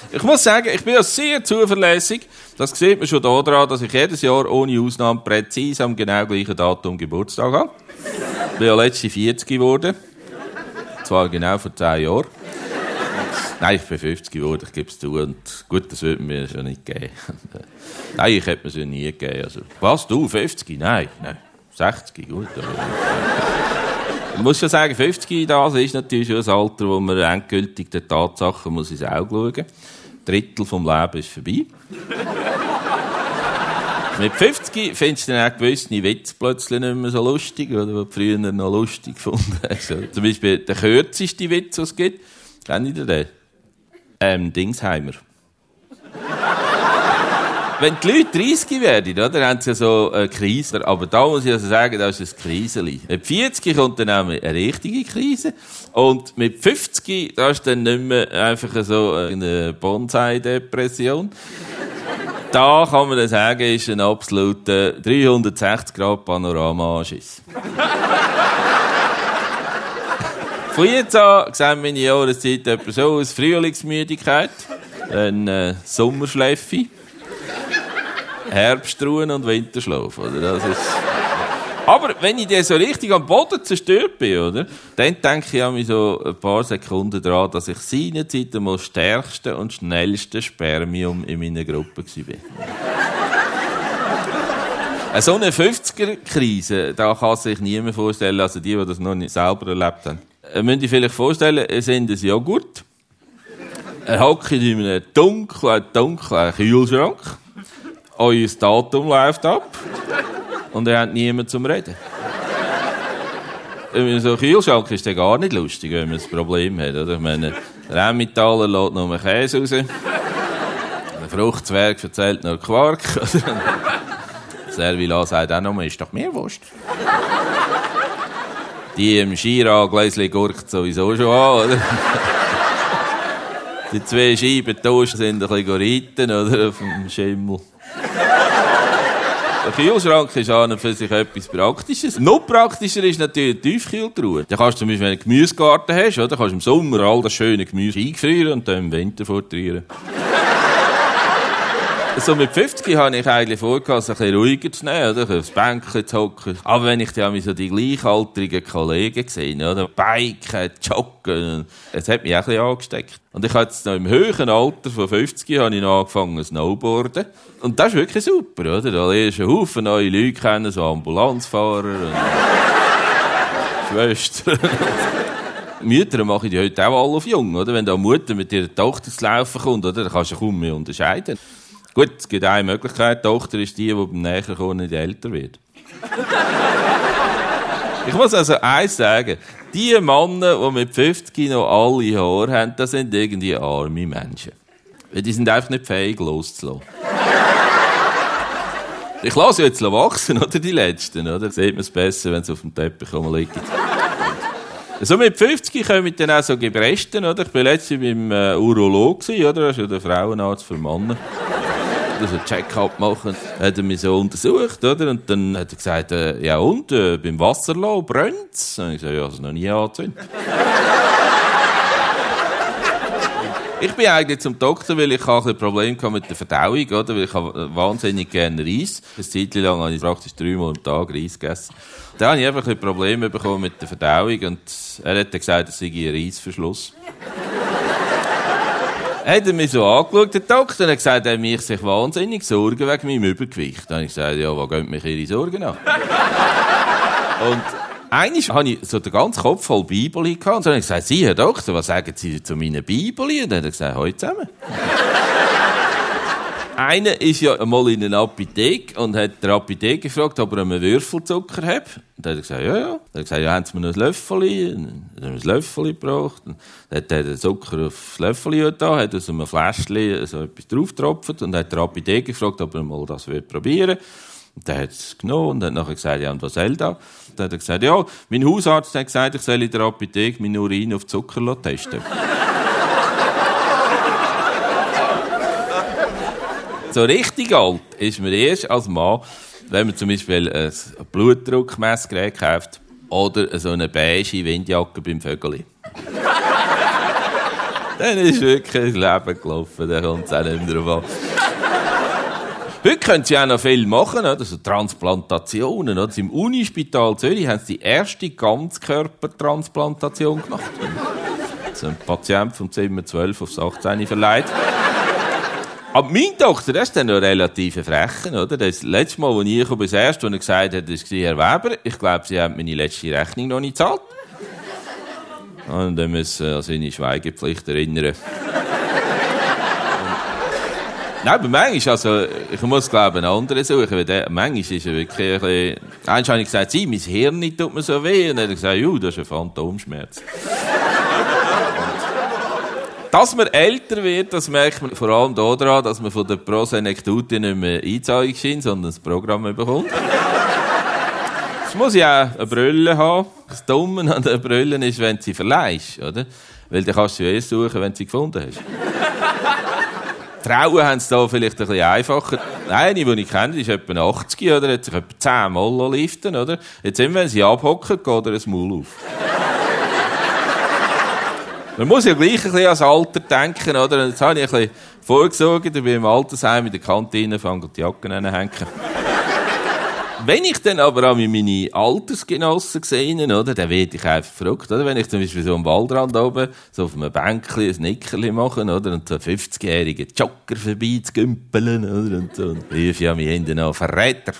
Ich muss sagen, ich bin ja sehr zuverlässig. Das sieht man schon daran, dass ich jedes Jahr ohne Ausnahme präzise am genau gleichen Datum Geburtstag habe. Ich bin ja letztes 40 geworden. Zwar genau vor 10 Jahren. Nein, ich bin 50 geworden, ich gebe es zu. Und gut, das würde mir schon nicht geben. Nein, ich hätte mir es nie gegeben. Also, was, du, 50? Nein, 60, gut. Ich muss schon sagen, 50 das ist natürlich schon ein Alter, wo man endgültig den Tatsachen muss ins Auge schauen muss. Ein Drittel vom Leben ist vorbei. Mit 50 findest du dann auch gewisse Witze plötzlich nicht mehr so lustig, oder was du früher noch lustig gefunden hast. Zum Beispiel der kürzeste Witz, den es gibt. Kennt ihr den? Dingsheimer. Wenn die Leute 30 werden, oder, haben sie ja so eine Krise. Aber da muss ich also sagen, das ist ein Kriseli. Mit 40 kommt dann auch eine richtige Krise. Und mit 50, da ist dann nicht mehr einfach so eine Bonsai-Depression. Da kann man dann sagen, ist ein absoluter 360-Grad-Panorama-Anschiss. Von jetzt an sehen meine Jahreszeit etwa so aus: Frühlingsmüdigkeit, dann Sommerschläffe, Herbstruhen und Winterschlaf. Oder? Das ist... Aber wenn ich dann so richtig am Boden zerstört bin, oder, dann denke ich an so ein paar Sekunden daran, dass ich seinerzeit das stärkste und schnellste Spermium in meiner Gruppe war. So eine 50er-Krise, da kann sich niemand vorstellen, also die das noch nicht selber erlebt haben. Müsst ihr vielleicht vorstellen, ihr seid ein Joghurt. Er hockt in einem dunklen Kühlschrank. Euer Datum läuft ab. Und ihr habt niemanden zum Reden. In so einem Kühlschrank ist das gar nicht lustig, wenn man ein Problem hat. Oder? Ich meine, der Emmentaler lässt nur Käse raus. Der Fruchtzwerg erzählt noch Quark. Servila sagt auch noch, ist doch Meerwurst. Die im Schira Gläschen gurkt sowieso schon an, oder? Die 2 Scheiben Toast sind ein bisschen reiten, oder? Auf dem Schimmel. Der Kühlschrank ist an und für sich etwas Praktisches. Noch praktischer ist natürlich die Tiefkühltruhe. Da kannst du zum Beispiel, wenn du einen Gemüsegarten hast, oder, kannst du im Sommer all das schöne Gemüse eingefrieren und dann im Winter vortrieren. So mit 50 habe ich eigentlich vor, es ein bisschen ruhiger zu nehmen, oder? Aufs Bänkchen zu hocken. Aber wenn ich dann so die gleichaltrigen Kollegen gesehen, oder? Biken, Joggen, es hat mich auch ein bisschen angesteckt. Und ich habe jetzt noch im höheren Alter von 50 habe ich noch angefangen Snowboarden. Und das ist wirklich super, oder? Da lernst du einen Haufen neue Leute kennen, so Ambulanzfahrer und Schwestern. Mütter machen die heute auch alle auf jung, oder? Wenn da eine Mutter mit ihrer Tochter zu laufen kommt, oder? Dann kannst du kaum mehr unterscheiden. Gut, es gibt eine Möglichkeit. Die Tochter ist die beim Näherkommen nicht älter wird. Ich muss also eins sagen. Die Männer, die mit 50 noch alle Haare haben, das sind irgendwie arme Menschen. Die sind einfach nicht fähig, loszulassen. Ich lasse jetzt wachsen, oder die Letzten, oder? Sieht man es besser, wenn sie auf dem Teppich liegen. So mit 50 kommen dann auch so Gebresten, oder? Ich war letztens beim Urolog, oder? Das ist ja der Frauenarzt für Männer. Also einen Check-up machen, hat er mich so untersucht, oder? Und dann hat er gesagt, ja und, beim Wasserlassen brennt's? Und ich gesagt, ja, das noch nie angezündet. Ich bin eigentlich zum Doktor, weil ich ein Problem mit der Verdauung, oder? Weil ich wahnsinnig gerne Reis. Eine Zeit lang habe ich praktisch 3-mal am Tag Reis gegessen. Da habe ich einfach ein Problem bekommen mit der Verdauung und er hat gesagt, es sei ein Reisverschluss. Hat er mich so angeschaut, der Doktor, und hat gesagt, er macht sich wahnsinnig Sorgen wegen meinem Übergewicht. Dann habe ich gesagt, ja, was gehen mich Ihre Sorgen an? Und einmal hatte ich so den ganzen Kopf voll Bibeli gehabt. Und dann habe ich gesagt, Sie, Herr Doktor, was sagen Sie zu meinen Bibeli? Und dann hat er gesagt, heute zusammen. Einer ist ja einmal in einer Apotheke und hat der Apotheker gefragt, ob er einen Würfelzucker hat. Und dann hat er gesagt, ja. Dann hat er gesagt, ja, haben Sie mir noch ein Löffel? Dann hat er ein Löffel gebraucht. Dann hat er den Zucker auf das Löffel da, hat aus einem Fläschchen so etwas draufgetropft und hat der Apotheker gefragt, ob er mal das probieren will. Und der hat es genommen und hat nachher gesagt, ja, und was soll das? Dann hat er gesagt, ja, mein Hausarzt hat gesagt, ich soll in der Apotheke meinen Urin auf Zucker testen. So richtig alt ist man erst als Mann, wenn man zum Beispiel ein Blutdruckmessgerät kauft oder so eine beige Windjacke beim Vögeli. Dann ist wirklich das Leben gelaufen, dann kommt es auch nicht mehr drauf an. Heute können sie auch noch viel machen, oder? So Transplantationen. Oder? Im Unispital Zürich haben sie die erste Ganzkörpertransplantation gemacht. So ein Patient vom Zimmer 12 aufs 18 verleiht. Aber mein Doktor, der ist dann noch relativ frechen, oder? Das letzte Mal, als ich kam, das erste, als er gesagt hat, das war Herr Weber, ich glaube, Sie haben meine letzte Rechnung noch nicht gezahlt. Und dann müssen wir an seine Schweigepflicht erinnern. Nein, aber manchmal, also, ich muss, glaube ich, einen anderen suchen, weil manchmal ist er wirklich ein bisschen... Einst habe ich gesagt, mein Hirn tut mir so weh. Und dann hat er gesagt, das ist ein Phantomschmerz. Dass man älter wird, das merkt man vor allem daran, dass man von der Prosenektutin nicht mehr Einzahlungsschein, sondern das Programm bekommt. Jetzt muss ich auch eine Brille haben. Das Dumme an der Brille ist, wenn du sie verleihst, oder? Weil dann kannst du sie erst suchen, wenn du sie gefunden hast. Frauen haben es da vielleicht ein bisschen einfacher. Eine, die ich kenne, ist etwa 80, oder? Hat sich etwa 10 Mal liften, oder? Jetzt immer, wenn sie abhocken, geht ihr ein Maul auf. Man muss ja gleich ein bisschen ans Alter denken, oder? Und jetzt habe ich ein bisschen vorgesorgt, ich bin im Altersheim in der Kantine, fange die Jacken an hängen. Wenn ich dann aber auch meine Altersgenossen sehe, oder, dann werde ich einfach verrückt, oder? Wenn ich zum Beispiel so am Waldrand oben, so auf einem Bänkchen ein Nickerli mache, oder? Und so 50-jährige Jogger vorbei zu gümpeln, oder? Und so. Und rief ja mich hinten an, Verräter.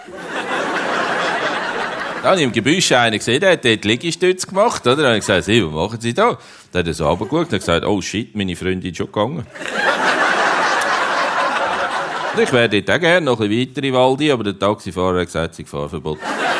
Dann habe ich im Gebüsch einen gesehen, der hat dort Liegestütze gemacht, oder? Dann habe ich gesagt, was machen Sie da? Dann hat er so runtergeschaut und hat gesagt, oh shit, meine Freundin ist schon gegangen. Ich wäre dort auch gerne noch ein bisschen weiter in Waldi, aber der Taxifahrer hat gesagt, sie Fahrverbot.